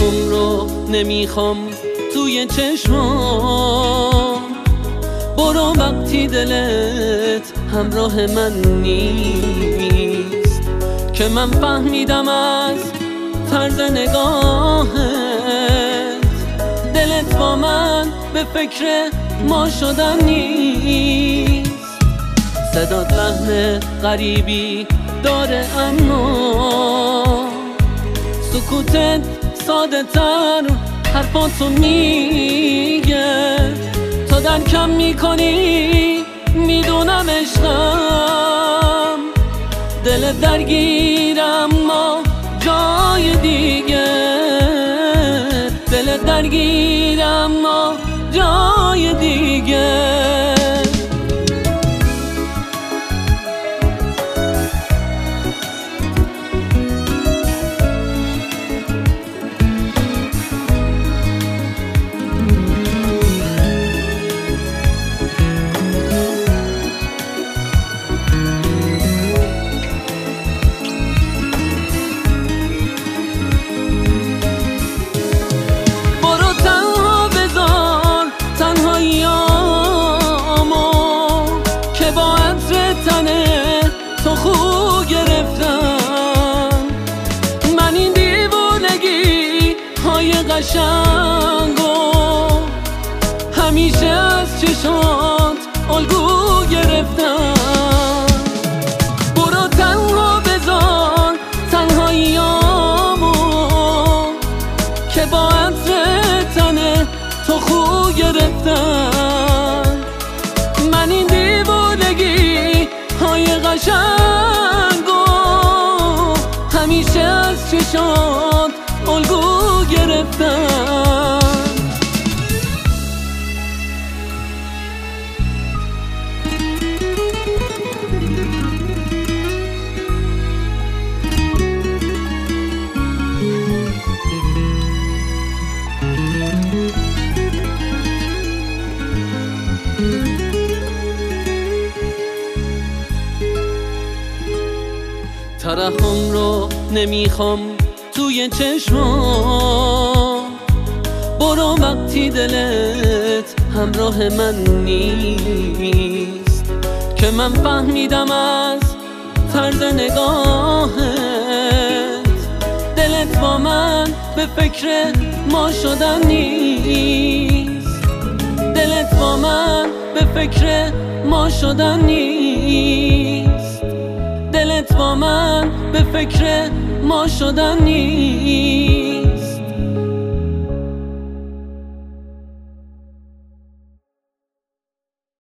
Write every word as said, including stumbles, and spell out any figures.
ترحم رو نمیخوام توی چشمام. برو وقتی دلت همراه من نیست، که من فهمیدم از طرز نگاهت دلت با من به فکر ما شدن نیست. صدات لحن غریبی داره اما سکوتت ساده تر حرفاتو میگه. تو درکم میکنی میدونم عشقم، دلت درگیر اما جای دیگه، دلت درگیر اما جای دیگه. تو خو گرفتم من این دیوونگی های قشنگو، همیشه از چشات الگو گرفتم. برو تنها بذار تنهاییامو که با عطر تنه تو خو گرفتم. من این دیوونگی های قشنگو همیشه از چشات الگو گرفتم. ترحم رو نمیخوام توی چشمام. برو وقتی دلت همراه من نیست، که من فهمیدم از طرز نگاهت دلت با من به فکر ما شدن نیست، دلت با من به فکر ما شدن نیست، دلت با من به فکر ما شدن نیست.